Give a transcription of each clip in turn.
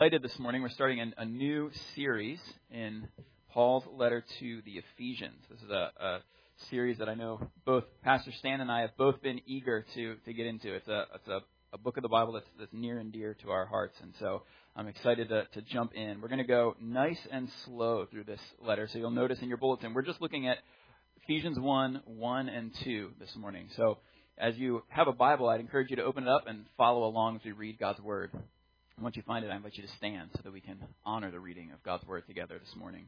Excited this morning. We're starting a new series in Paul's letter to the Ephesians. This is a series that I know both Pastor Stan and I have both been eager to get into. It's a book of the Bible that's near and dear to our hearts, and so I'm excited to jump in. We're going to go nice and slow through this letter, so you'll notice in your bulletin we're just looking at Ephesians 1 and 2 this morning. So as you have a Bible, I'd encourage you to open it up and follow along as we read God's Word. Once you find it, I invite you to stand so that we can honor the reading of God's Word together this morning.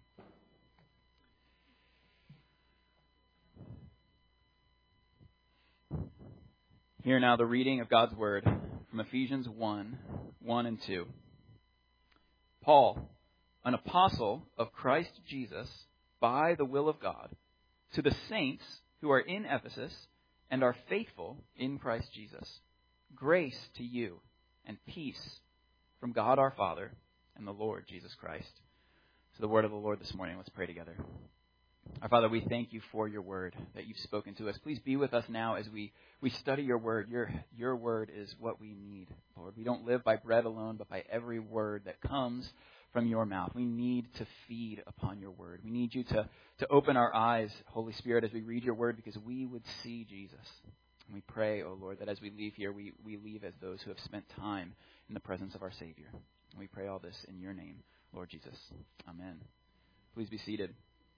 Hear now the reading of God's Word from Ephesians 1 and 2. Paul, an apostle of Christ Jesus, by the will of God, to the saints who are in Ephesus and are faithful in Christ Jesus. Grace to you and peace from God our Father and the Lord Jesus Christ. To the word of the Lord this morning, let's pray together. Our Father, we thank you for your word that you've spoken to us. Please be with us now as we study your word. Your word is what we need, Lord. We don't live by bread alone, but by every word that comes from your mouth. We need to feed upon your word. We need you to open our eyes, Holy Spirit, as we read your word, because we would see Jesus. And we pray, O Lord, that as we leave here, we leave as those who have spent time in the presence of our Savior. And we pray all this in your name, Lord Jesus. Amen. Please be seated.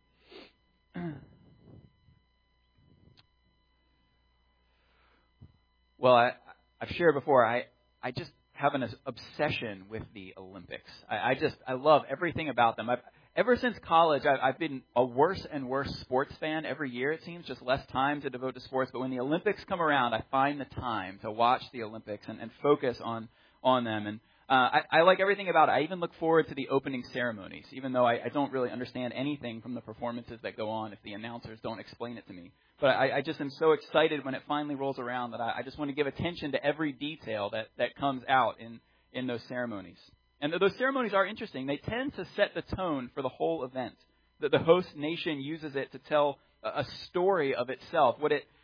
Well, I've shared before, I just have an obsession with the Olympics. I love everything about them. Ever since college, I've been a worse and worse sports fan every year, it seems, just less time to devote to sports. But when the Olympics come around, I find the time to watch the Olympics and focus on them. And I like everything about it. I even look forward to the opening ceremonies, even though I don't really understand anything from the performances that go on if the announcers don't explain it to me. But I just am so excited when it finally rolls around that I just want to give attention to every detail that comes out in those ceremonies. And those ceremonies are interesting. They tend to set the tone for the whole event. The host nation uses it to tell a story of itself.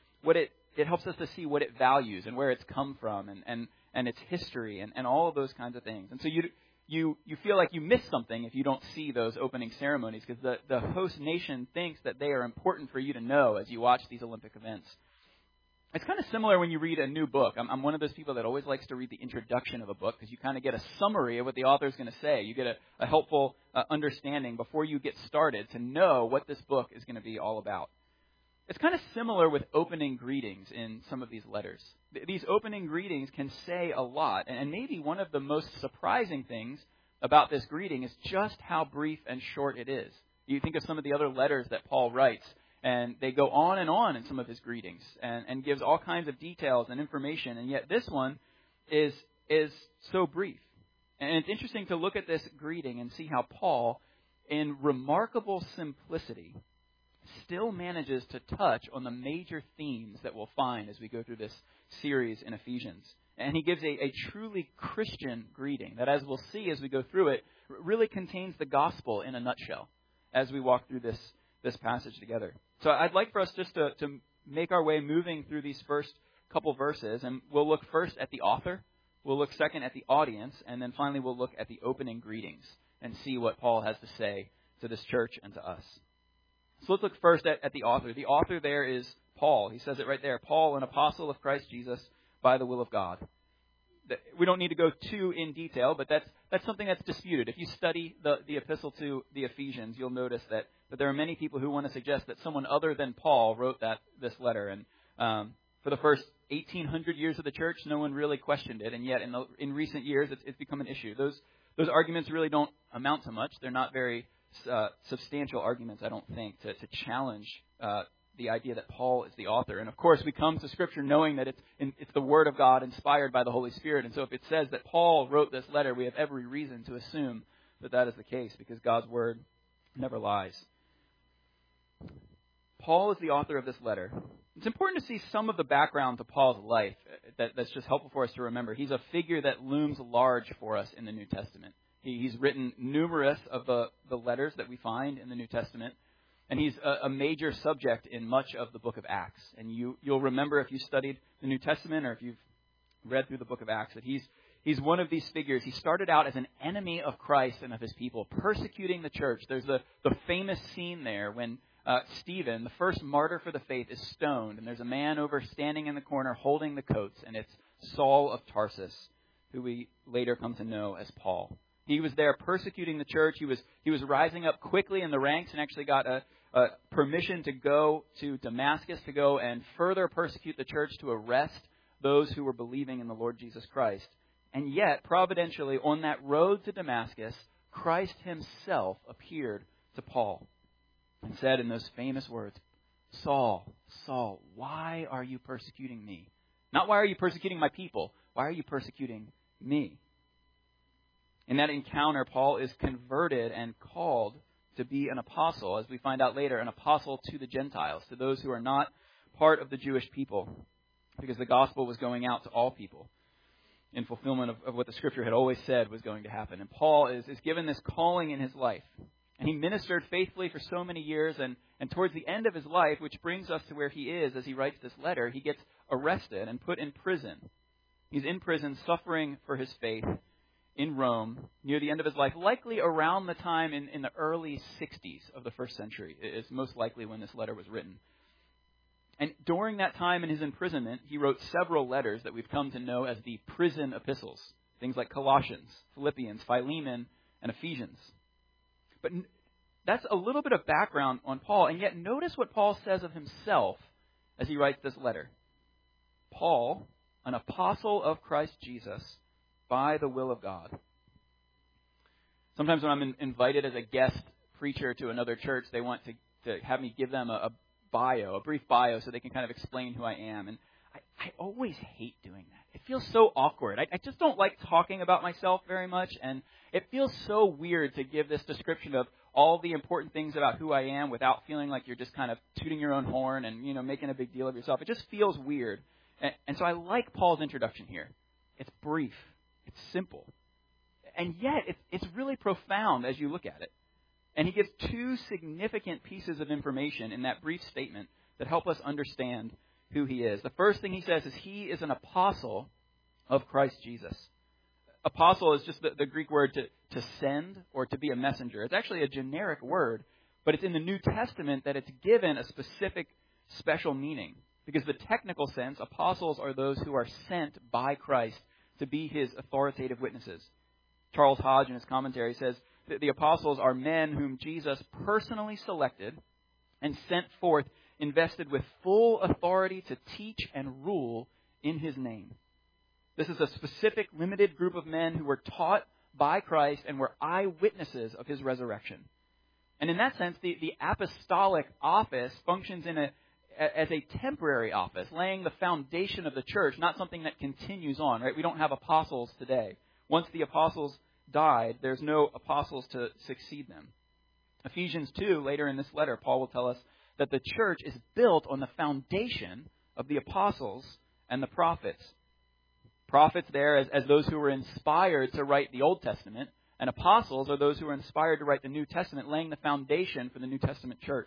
It helps us to see what it values and where it's come from and its history and all of those kinds of things. And so you feel like you miss something if you don't see those opening ceremonies, because the host nation thinks that they are important for you to know as you watch these Olympic events. It's kind of similar when you read a new book. I'm one of those people that always likes to read the introduction of a book, because you kind of get a summary of what the author is going to say. You get a helpful understanding before you get started to know what this book is going to be all about. It's kind of similar with opening greetings in some of these letters. These opening greetings can say a lot, and maybe one of the most surprising things about this greeting is just how brief and short it is. You think of some of the other letters that Paul writes, and they go on in some of his greetings and gives all kinds of details and information, and yet this one is so brief. And it's interesting to look at this greeting and see how Paul, in remarkable simplicity, still manages to touch on the major themes that we'll find as we go through this series in Ephesians. And he gives a truly Christian greeting that, as we'll see as we go through it, really contains the gospel in a nutshell as we walk through this passage together. So I'd like for us just to make our way moving through these first couple verses, and we'll look first at the author, we'll look second at the audience, and then finally we'll look at the opening greetings and see what Paul has to say to this church and to us. So let's look first at the author. The author there is Paul. He says it right there. Paul, an apostle of Christ Jesus by the will of God. We don't need to go too in detail, but that's something that's disputed. If you study the epistle to the Ephesians, you'll notice that there are many people who want to suggest that someone other than Paul wrote this letter. And for the first 1,800 years of the church, no one really questioned it. And yet in recent years, it's become an issue. Those arguments really don't amount to much. They're not very substantial arguments, I don't think, to challenge the idea that Paul is the author. And of course, we come to Scripture knowing that it's the Word of God inspired by the Holy Spirit. And so if it says that Paul wrote this letter, we have every reason to assume that is the case, because God's Word never lies. Paul is the author of this letter. It's important to see some of the background to Paul's life that's just helpful for us to remember. He's a figure that looms large for us in the New Testament. He's written numerous of the letters that we find in the New Testament, and he's a major subject in much of the book of Acts. And you'll remember, if you studied the New Testament or if you've read through the book of Acts, that he's he's one of these figures. He started out as an enemy of Christ and of his people, persecuting the church. There's the famous scene there when Stephen, the first martyr for the faith, is stoned, and there's a man over standing in the corner holding the coats, and it's Saul of Tarsus, who we later come to know as Paul. He was there persecuting the church. He was rising up quickly in the ranks and actually got a permission to go to Damascus to go and further persecute the church, to arrest those who were believing in the Lord Jesus Christ. And yet, providentially, on that road to Damascus, Christ himself appeared to Paul and said in those famous words, "Saul, Saul, why are you persecuting me?" Not why are you persecuting my people? Why are you persecuting me? In that encounter, Paul is converted and called to be an apostle, as we find out later, an apostle to the Gentiles, to those who are not part of the Jewish people, because the gospel was going out to all people in fulfillment of what the Scripture had always said was going to happen. And Paul is given this calling in his life. And he ministered faithfully for so many years, and towards the end of his life, which brings us to where he is as he writes this letter, he gets arrested and put in prison. He's in prison suffering for his faith in Rome near the end of his life, likely around the time in the early 60s of the first century is most likely when this letter was written. And during that time in his imprisonment, he wrote several letters that we've come to know as the prison epistles, things like Colossians, Philippians, Philemon, and Ephesians. But that's a little bit of background on Paul, and yet notice what Paul says of himself as he writes this letter. Paul, an apostle of Christ Jesus, by the will of God. Sometimes when I'm invited as a guest preacher to another church, they want to have me give them a brief bio, so they can kind of explain who I am. And I always hate doing that. It feels so awkward. I just don't like talking about myself very much, and it feels so weird to give this description of all the important things about who I am without feeling like you're just kind of tooting your own horn and, making a big deal of yourself. It just feels weird. And so I like Paul's introduction here. It's brief. It's simple. And yet, it's really profound as you look at it. And he gives two significant pieces of information in that brief statement that help us understand who he is. The first thing he says is he is an apostle of Christ Jesus. Apostle is just the Greek word to send or to be a messenger. It's actually a generic word, but it's in the New Testament that it's given a specific, special meaning. Because the technical sense, apostles are those who are sent by Christ to be his authoritative witnesses. Charles Hodge, in his commentary, says that the apostles are men whom Jesus personally selected and sent forth, invested with full authority to teach and rule in his name. This is a specific, limited group of men who were taught by Christ and were eyewitnesses of his resurrection. And in that sense, the apostolic office functions as a temporary office, laying the foundation of the church, not something that continues on, right? We don't have apostles today. Once the apostles died, there's no apostles to succeed them. Ephesians 2, later in this letter, Paul will tell us that the church is built on the foundation of the apostles and the prophets. Prophets there as those who were inspired to write the Old Testament, and apostles are those who were inspired to write the New Testament, laying the foundation for the New Testament church.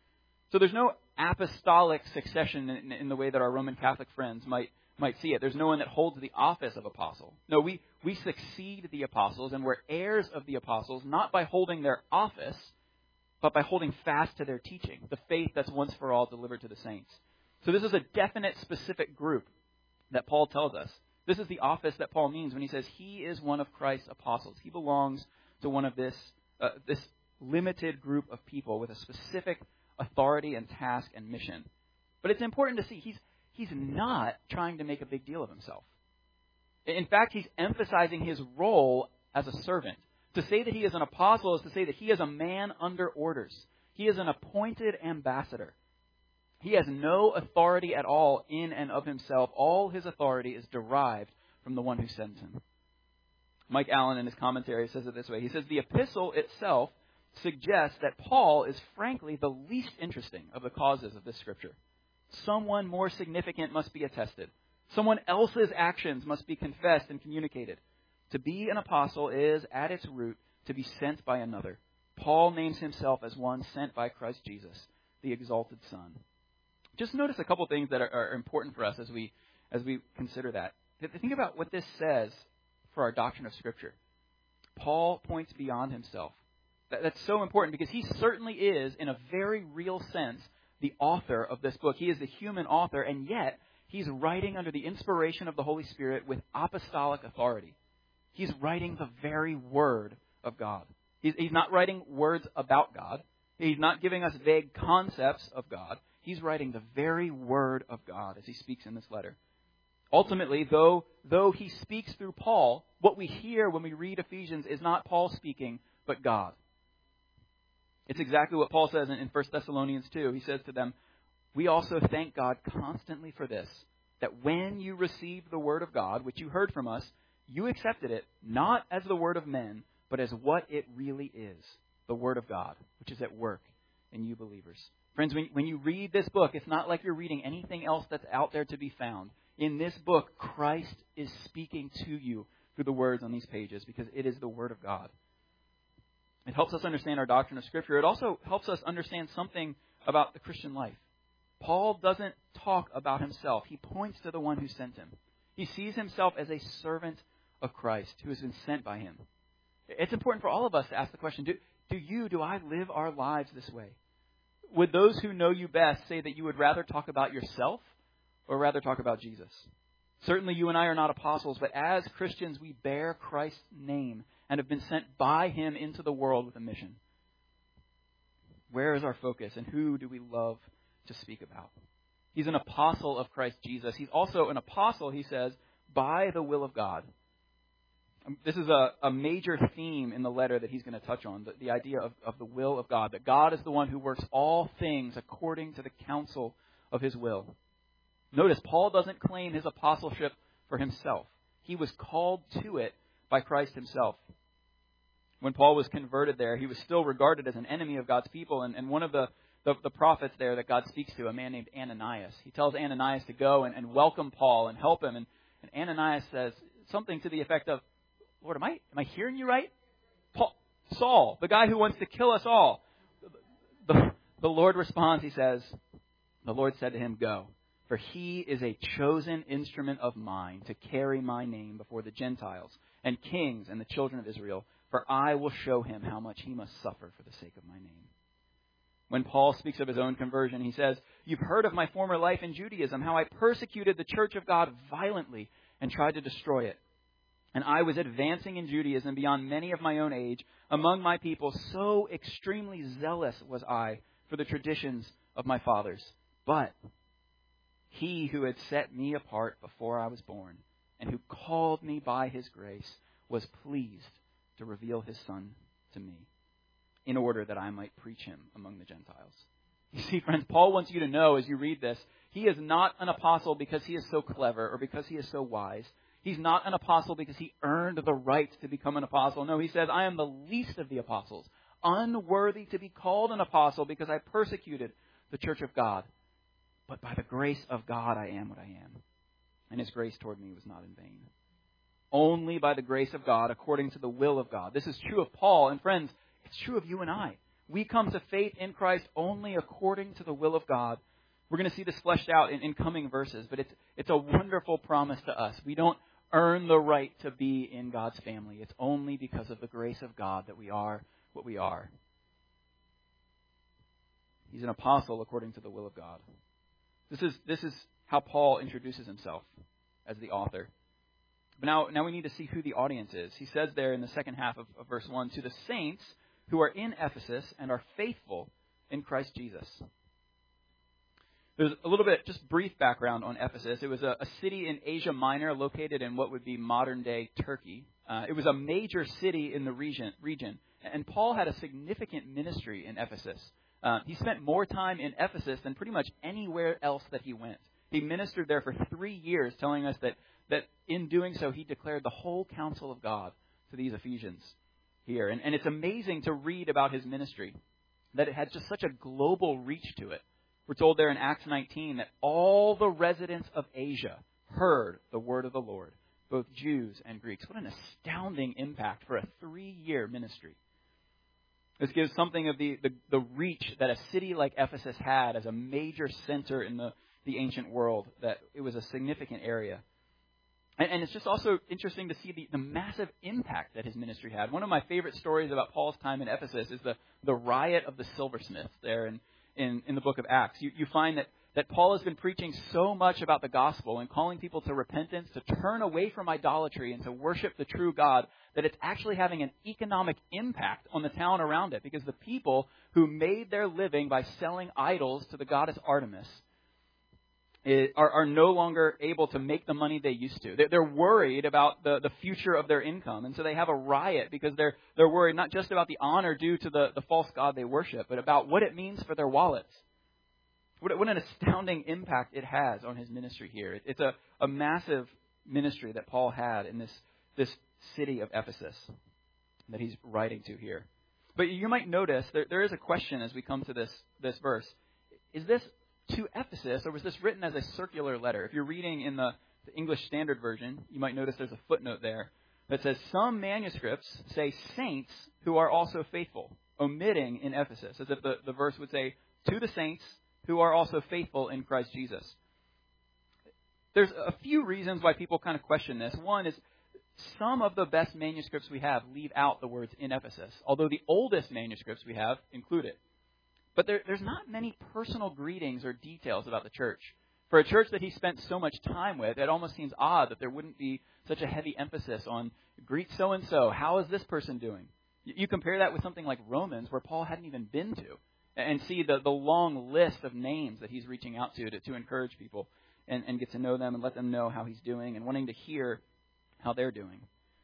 So there's no apostolic succession in the way that our Roman Catholic friends might see it. There's no one that holds the office of apostle. No, we succeed the apostles, and we're heirs of the apostles, not by holding their office, but by holding fast to their teaching, the faith that's once for all delivered to the saints. So this is a definite, specific group that Paul tells us. This is the office that Paul means when he says he is one of Christ's apostles. He belongs to one of this limited group of people with a specific authority and task and mission. But it's important to see he's not trying to make a big deal of himself. In fact, he's emphasizing his role as a servant. To say that he is an apostle is to say that he is a man under orders. He is an appointed ambassador. He has no authority at all in and of himself. All his authority is derived from the one who sends him. Mike Allen, in his commentary, says it this way. He says, the epistle itself suggests that Paul is frankly the least interesting of the causes of this scripture. Someone more significant must be attested. Someone else's actions must be confessed and communicated. To be an apostle is, at its root, to be sent by another. Paul names himself as one sent by Christ Jesus, the exalted Son. Just notice a couple things that are important for us as we consider that. Think about what this says for our doctrine of Scripture. Paul points beyond himself. That's so important because he certainly is, in a very real sense, the author of this book. He is the human author, and yet he's writing under the inspiration of the Holy Spirit with apostolic authority. He's writing the very Word of God. He's not writing words about God. He's not giving us vague concepts of God. He's writing the very Word of God as he speaks in this letter. Ultimately, though he speaks through Paul, what we hear when we read Ephesians is not Paul speaking, but God. It's exactly what Paul says in 1 Thessalonians 2. He says to them, "We also thank God constantly for this, that when you received the word of God, which you heard from us, you accepted it not as the word of men, but as what it really is, the word of God, which is at work in you believers." Friends, when you read this book, it's not like you're reading anything else that's out there to be found. In this book, Christ is speaking to you through the words on these pages because it is the Word of God. It helps us understand our doctrine of Scripture. It also helps us understand something about the Christian life. Paul doesn't talk about himself. He points to the one who sent him. He sees himself as a servant of Christ who has been sent by him. It's important for all of us to ask the question, do I live our lives this way? Would those who know you best say that you would rather talk about yourself or rather talk about Jesus? Certainly you and I are not apostles, but as Christians we bear Christ's name and have been sent by him into the world with a mission. Where is our focus and who do we love to speak about? He's an apostle of Christ Jesus. He's also an apostle, he says, by the will of God. This is a major theme in the letter that he's going to touch on, the idea of the will of God, that God is the one who works all things according to the counsel of his will. Notice, Paul doesn't claim his apostleship for himself. He was called to it by Christ himself. When Paul was converted there, he was still regarded as an enemy of God's people, and one of the prophets there that God speaks to, a man named Ananias, he tells Ananias to go and welcome Paul and help him, and Ananias says something to the effect of, "Lord, am I hearing you right? Saul, the guy who wants to kill us all." The Lord responds, he says, the Lord said to him, "Go, for he is a chosen instrument of mine to carry my name before the Gentiles and kings and the children of Israel, for I will show him how much he must suffer for the sake of my name." When Paul speaks of his own conversion, he says, "You've heard of my former life in Judaism, how I persecuted the church of God violently and tried to destroy it. And I was advancing in Judaism beyond many of my own age among my people. So extremely zealous was I for the traditions of my fathers. But he who had set me apart before I was born and who called me by his grace was pleased to reveal his Son to me in order that I might preach him among the Gentiles." You see, friends, Paul wants you to know as you read this, he is not an apostle because he is so clever or because he is so wise. He's not an apostle because he earned the right to become an apostle. No, he says, "I am the least of the apostles, unworthy to be called an apostle because I persecuted the church of God. But by the grace of God I am what I am. And his grace toward me was not in vain." Only by the grace of God, according to the will of God. This is true of Paul. And friends, it's true of you and I. We come to faith in Christ only according to the will of God. We're going to see this fleshed out in coming verses, but it's a wonderful promise to us. We don't earn the right to be in God's family. It's only because of the grace of God that we are what we are. He's an apostle according to the will of God. This is how Paul introduces himself as the author. But now we need to see who the audience is. He says there in the second half of verse 1, "To the saints who are in Ephesus and are faithful in Christ Jesus." There's a little bit, just brief background on Ephesus. It was a city in Asia Minor located in what would be modern-day Turkey. It was a major city in the region. And Paul had a significant ministry in Ephesus. He spent more time in Ephesus than pretty much anywhere else that he went. He ministered there for 3 years, telling us that in doing so, he declared the whole counsel of God to these Ephesians here. And it's amazing to read about his ministry, that it had just such a global reach to it. We're told there in Acts 19 that all the residents of Asia heard the word of the Lord, both Jews and Greeks. What an astounding impact for a 3-year ministry. This gives something of the reach that a city like Ephesus had as a major center in the ancient world, that it was a significant area. And it's just also interesting to see the massive impact that his ministry had. One of my favorite stories about Paul's time in Ephesus is the riot of the silversmiths there in the book of Acts. You find that Paul has been preaching so much about the gospel and calling people to repentance, to turn away from idolatry and to worship the true God, that it's actually having an economic impact on the town around it, because the people who made their living by selling idols to the goddess Artemis are no longer able to make the money they used to. They're worried about the future of their income, and so they have a riot because they're worried not just about the honor due to the false god they worship, but about what it means for their wallets. What an astounding impact it has on his ministry here. It's a massive ministry that Paul had in this city of Ephesus that he's writing to here. But you might notice there is a question as we come to this verse. Is this to Ephesus, or was this written as a circular letter? If you're reading in the English Standard Version, you might notice there's a footnote there that says some manuscripts say saints who are also faithful, omitting in Ephesus, as if the verse would say to the saints who are also faithful in Christ Jesus. There's a few reasons why people kind of question this. One is some of the best manuscripts we have leave out the words in Ephesus, although the oldest manuscripts we have include it. But there's not many personal greetings or details about the church. For a church that he spent so much time with, it almost seems odd that there wouldn't be such a heavy emphasis on greet so-and-so, how is this person doing? You compare that with something like Romans, where Paul hadn't even been to, and see the long list of names that he's reaching out to encourage people and get to know them and let them know how he's doing and wanting to hear how they're doing.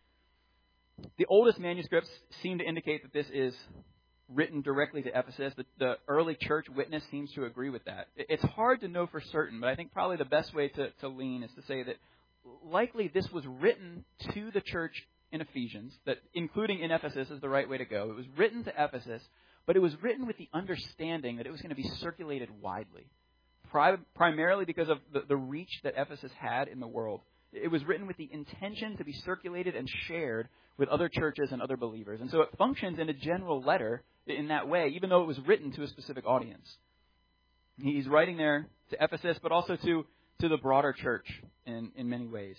The oldest manuscripts seem to indicate that this is written directly to Ephesus. The early church witness seems to agree with that. It's hard to know for certain, but I think probably the best way to lean is to say that likely this was written to the church in Ephesians, that including in Ephesus is the right way to go. It was written to Ephesus, but it was written with the understanding that it was going to be circulated widely, primarily because of the reach that Ephesus had in the world. It was written with the intention to be circulated and shared with other churches and other believers. And so it functions in a general letter in that way, even though it was written to a specific audience. He's writing there to Ephesus, but also to the broader church in many ways.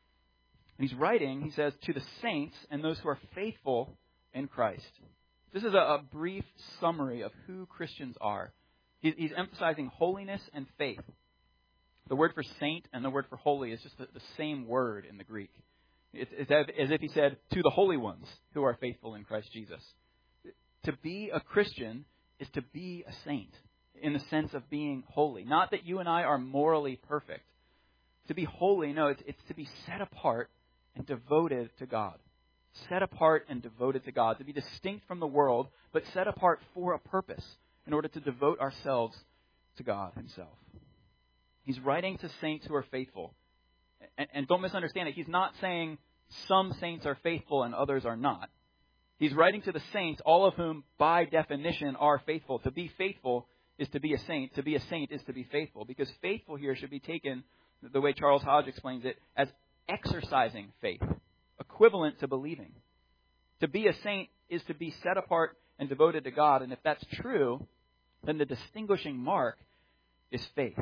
And he's writing, he says, to the saints and those who are faithful in Christ. This is a brief summary of who Christians are. He's emphasizing holiness and faith. The word for saint and the word for holy is just the same word in the Greek. It's as if he said, to the holy ones who are faithful in Christ Jesus. To be a Christian is to be a saint in the sense of being holy. Not that you and I are morally perfect. To be holy, no, it's to be set apart and devoted to God. Set apart and devoted to God. To be distinct from the world, but set apart for a purpose in order to devote ourselves to God himself. He's writing to saints who are faithful. And don't misunderstand it. He's not saying some saints are faithful and others are not. He's writing to the saints, all of whom, by definition, are faithful. To be faithful is to be a saint. To be a saint is to be faithful. Because faithful here should be taken, the way Charles Hodge explains it, as exercising faith, equivalent to believing. To be a saint is to be set apart and devoted to God. And if that's true, then the distinguishing mark is faith.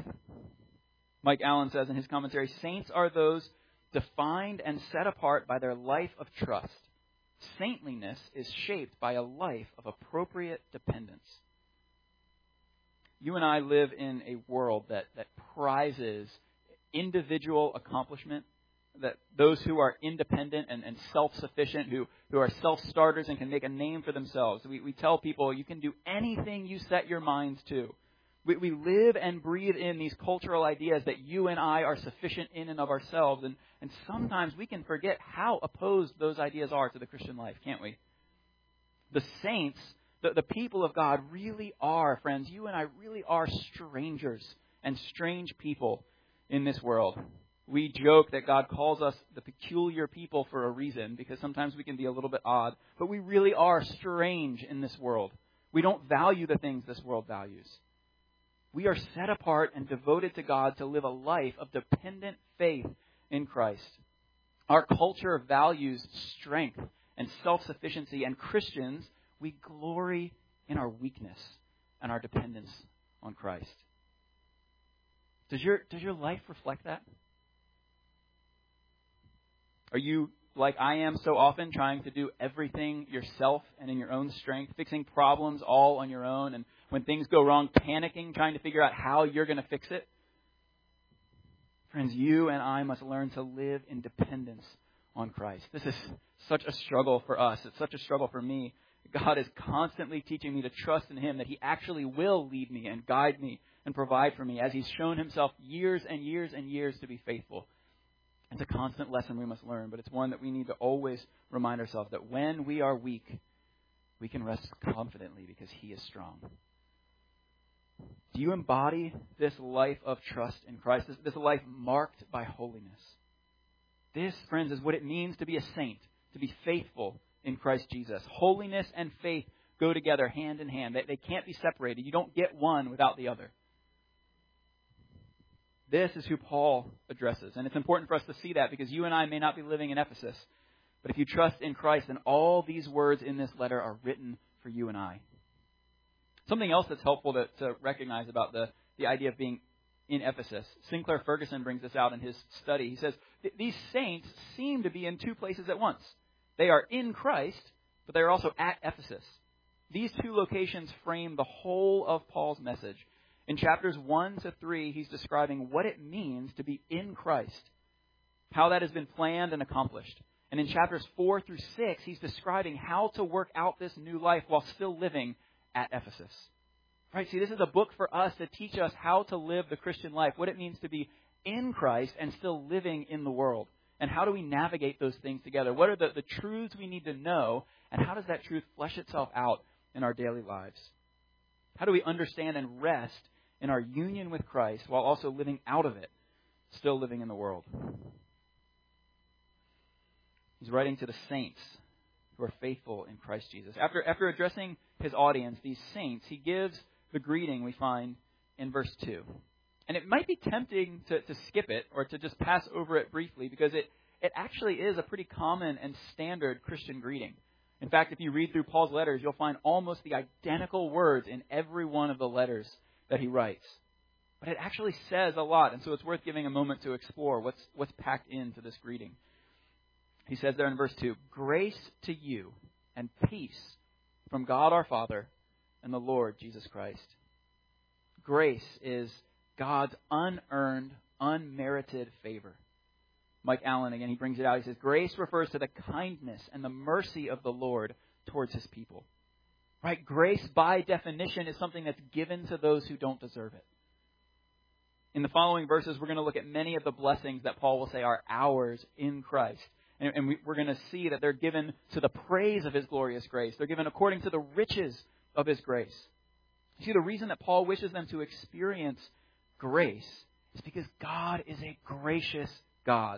Mike Allen says in his commentary, saints are those defined and set apart by their life of trust. Saintliness is shaped by a life of appropriate dependence. You and I live in a world that prizes individual accomplishment, that those who are independent and self-sufficient, who are self-starters and can make a name for themselves. We tell people you can do anything you set your minds to. We live and breathe in these cultural ideas that you and I are sufficient in and of ourselves. And sometimes we can forget how opposed those ideas are to the Christian life, can't we? The saints, the people of God really are, friends, you and I really are strangers and strange people in this world. We joke that God calls us the peculiar people for a reason, because sometimes we can be a little bit odd. But we really are strange in this world. We don't value the things this world values. We are set apart and devoted to God to live a life of dependent faith in Christ. Our culture values strength and self-sufficiency, and Christians, we glory in our weakness and our dependence on Christ. Does your life reflect that? Are you, like I am so often, trying to do everything yourself and in your own strength, fixing problems all on your own, and when things go wrong, panicking, trying to figure out how you're going to fix it? Friends, you and I must learn to live in dependence on Christ. This is such a struggle for us. It's such a struggle for me. God is constantly teaching me to trust in Him, that He actually will lead me and guide me and provide for me, as He's shown Himself years and years and years to be faithful. It's a constant lesson we must learn, but it's one that we need to always remind ourselves that when we are weak, we can rest confidently because He is strong. Do you embody this life of trust in Christ, this life marked by holiness? This, friends, is what it means to be a saint, to be faithful in Christ Jesus. Holiness and faith go together hand in hand. They can't be separated. You don't get one without the other. This is who Paul addresses. And it's important for us to see that because you and I may not be living in Ephesus. But if you trust in Christ, then all these words in this letter are written for you and I. Something else that's helpful to recognize about the idea of being in Ephesus. Sinclair Ferguson brings this out in his study. He says, these saints seem to be in two places at once. They are in Christ, but they are also at Ephesus. These two locations frame the whole of Paul's message. In chapters 1 to 3, he's describing what it means to be in Christ, how that has been planned and accomplished. And in chapters 4 through 6, he's describing how to work out this new life while still living at Ephesus. Right? See, this is a book for us to teach us how to live the Christian life, what it means to be in Christ and still living in the world. And how do we navigate those things together? What are the truths we need to know, and how does that truth flesh itself out in our daily lives? How do we understand and rest in our union with Christ while also living out of it, still living in the world? He's writing to the saints who are faithful in Christ Jesus. After addressing his audience, these saints, he gives the greeting we find in verse 2. And it might be tempting to skip it or to just pass over it briefly because it actually is a pretty common and standard Christian greeting. In fact, if you read through Paul's letters, you'll find almost the identical words in every one of the letters that he writes. But it actually says a lot, and so it's worth giving a moment to explore what's packed into this greeting. He says there in verse 2, "Grace to you and peace from God our Father and the Lord Jesus Christ." Grace is God's unearned, unmerited favor. Mike Allen, again, he brings it out. He says, grace refers to the kindness and the mercy of the Lord towards His people. Right? Grace, by definition, is something that's given to those who don't deserve it. In the following verses, we're going to look at many of the blessings that Paul will say are ours in Christ. And we're going to see that they're given to the praise of His glorious grace. They're given according to the riches of His grace. You see, the reason that Paul wishes them to experience grace is because God is a gracious God.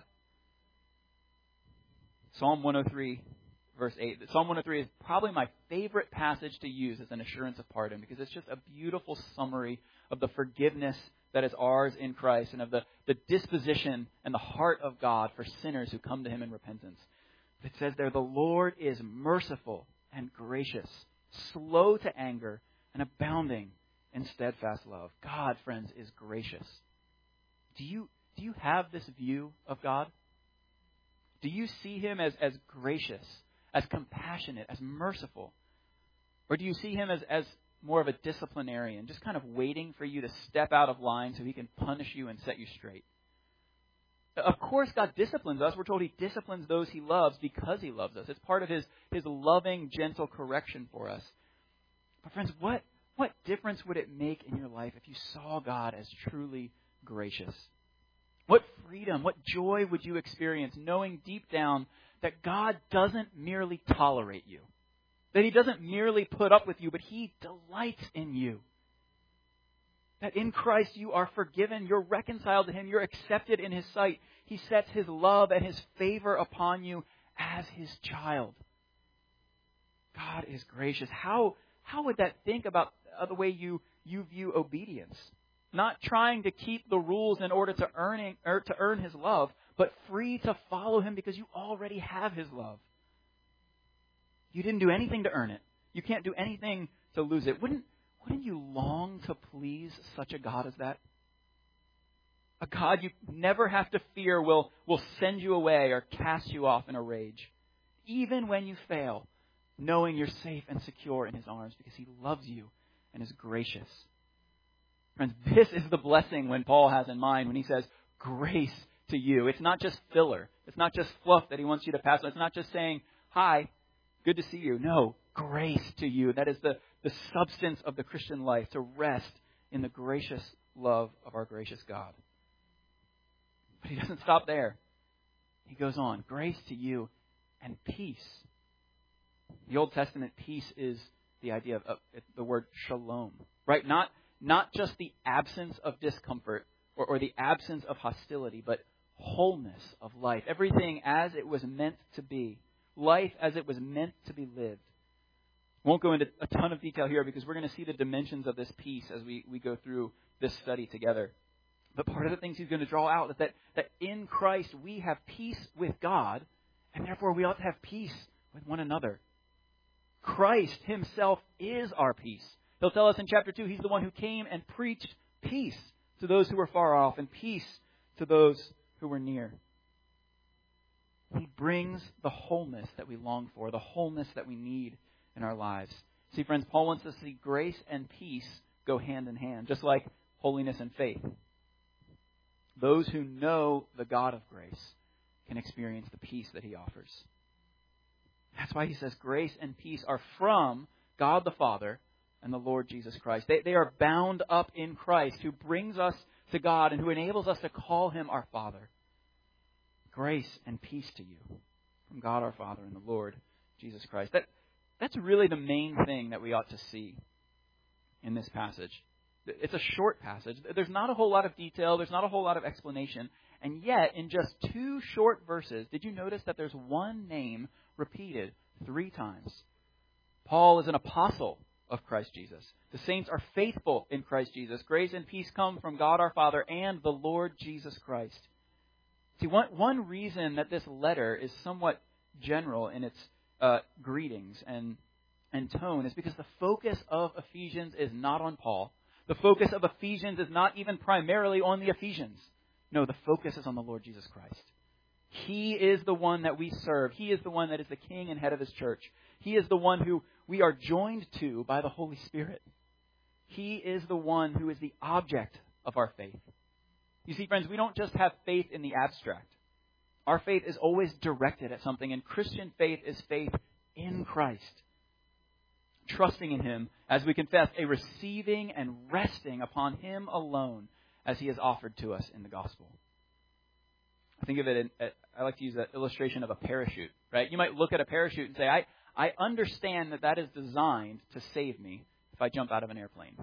Psalm 103, verse 8. Psalm 103 is probably my favorite passage to use as an assurance of pardon because it's just a beautiful summary of the forgiveness that is ours in Christ and of the disposition and the heart of God for sinners who come to Him in repentance. It says there, the Lord is merciful and gracious, slow to anger, and abounding in steadfast love. God, friends, is gracious. Do you have this view of God? Do you see Him as gracious, as compassionate, as merciful? Or do you see Him as more of a disciplinarian, just kind of waiting for you to step out of line so He can punish you and set you straight? Of course, God disciplines us. We're told He disciplines those He loves because He loves us. It's part of His loving, gentle correction for us. But friends, what difference would it make in your life if you saw God as truly gracious? What freedom, what joy would you experience knowing deep down that God doesn't merely tolerate you, that He doesn't merely put up with you, but He delights in you. That in Christ you are forgiven, you're reconciled to Him, you're accepted in His sight. He sets His love and His favor upon you as His child. God is gracious. How would that think about the way you view obedience? Not trying to keep the rules in order to earn His love, but free to follow Him because you already have His love. You didn't do anything to earn it. You can't do anything to lose it. Wouldn't you long to please such a God as that? A God you never have to fear will send you away or cast you off in a rage. Even when you fail, knowing you're safe and secure in His arms because He loves you and is gracious. Friends, this is the blessing when Paul has in mind when he says, grace to you. It's not just filler. It's not just fluff that he wants you to pass on. It's not just saying, hi, good to see you. No, grace to you. That is the substance of the Christian life, to rest in the gracious love of our gracious God. But he doesn't stop there. He goes on, grace to you and peace. The Old Testament peace is the idea of the word shalom, right? Not just the absence of discomfort or the absence of hostility, but wholeness of life. Everything as it was meant to be. Life as it was meant to be lived. Won't go into a ton of detail here because we're going to see the dimensions of this peace as we go through this study together. But part of the things he's going to draw out is that in Christ we have peace with God, and therefore we ought to have peace with one another. Christ himself is our peace. He'll tell us in chapter 2, he's the one who came and preached peace to those who were far off and peace to those who were near. He brings the wholeness that we long for, the wholeness that we need in our lives. See, friends, Paul wants us to see grace and peace go hand in hand, just like holiness and faith. Those who know the God of grace can experience the peace that he offers. That's why he says grace and peace are from God the Father and the Lord Jesus Christ. They are bound up in Christ, who brings us to God and who enables us to call him our Father. Grace and peace to you from God our Father and the Lord Jesus Christ. That's really the main thing that we ought to see in this passage. It's a short passage. There's not a whole lot of detail. There's not a whole lot of explanation. And yet, in just 2 short verses, did you notice that there's one name repeated 3 times? Paul is an apostle of Christ Jesus. The saints are faithful in Christ Jesus. Grace and peace come from God our Father and the Lord Jesus Christ. See, one reason that this letter is somewhat general in its greetings and tone is because the focus of Ephesians is not on Paul. The focus of Ephesians is not even primarily on the Ephesians. No, the focus is on the Lord Jesus Christ. He is the one that we serve. He is the one that is the king and head of his church. He is the one who we are joined to by the Holy Spirit. He is the one who is the object of our faith. You see, friends, we don't just have faith in the abstract. Our faith is always directed at something, and Christian faith is faith in Christ. Trusting in him, as we confess, a receiving and resting upon him alone as he has offered to us in the gospel. I think of it, I like to use that illustration of a parachute, right? You might look at a parachute and say, I understand that is designed to save me if I jump out of an airplane.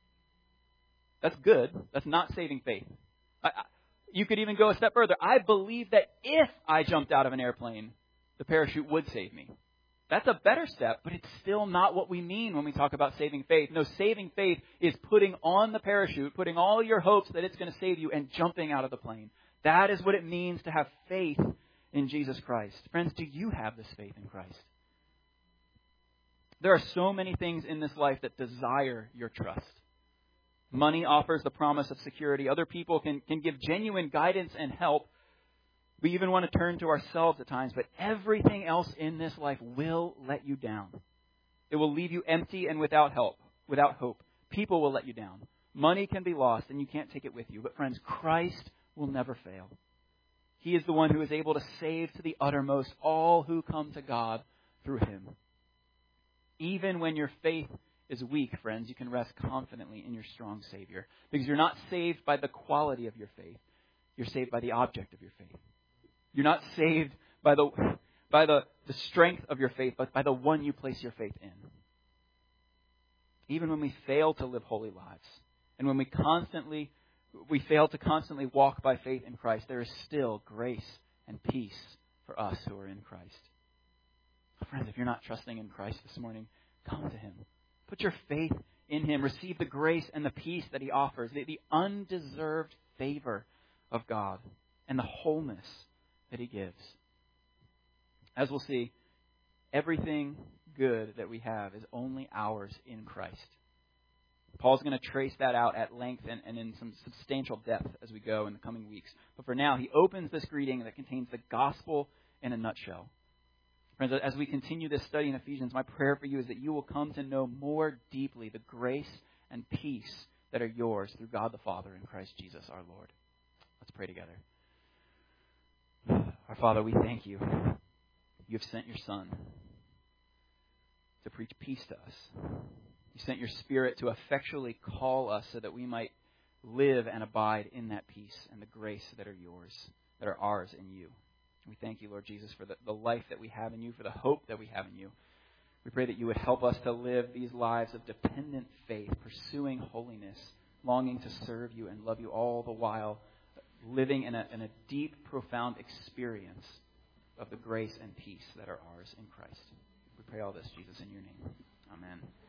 That's good. That's not saving faith. You could even go a step further. I believe that if I jumped out of an airplane, the parachute would save me. That's a better step, but it's still not what we mean when we talk about saving faith. No, saving faith is putting on the parachute, putting all your hopes that it's going to save you, and jumping out of the plane. That is what it means to have faith in Jesus Christ. Friends, do you have this faith in Christ? There are so many things in this life that desire your trust. Money offers the promise of security. Other people can give genuine guidance and help. We even want to turn to ourselves at times, but everything else in this life will let you down. It will leave you empty and without help, without hope. People will let you down. Money can be lost and you can't take it with you. But friends, Christ will never fail. He is the one who is able to save to the uttermost all who come to God through him. Even when your faith is weak, friends, you can rest confidently in your strong Savior. Because you're not saved by the quality of your faith. You're saved by the object of your faith. You're not saved by the strength of your faith, but by the one you place your faith in. Even when we fail to live holy lives, and when we fail to constantly walk by faith in Christ, there is still grace and peace for us who are in Christ. Friends, if you're not trusting in Christ this morning, come to him. Put your faith in him. Receive the grace and the peace that he offers, the undeserved favor of God, and the wholeness that he gives. As we'll see, everything good that we have is only ours in Christ. Paul's going to trace that out at length and in some substantial depth as we go in the coming weeks. But for now, he opens this greeting that contains the gospel in a nutshell. Friends, as we continue this study in Ephesians, my prayer for you is that you will come to know more deeply the grace and peace that are yours through God the Father and Christ Jesus our Lord. Let's pray together. Our Father, we thank you. You have sent your Son to preach peace to us. You sent your Spirit to effectually call us so that we might live and abide in that peace and the grace that are yours, that are ours in you. We thank you, Lord Jesus, for the life that we have in you, for the hope that we have in you. We pray that you would help us to live these lives of dependent faith, pursuing holiness, longing to serve you and love you all the while, living in a deep, profound experience of the grace and peace that are ours in Christ. We pray all this, Jesus, in your name. Amen.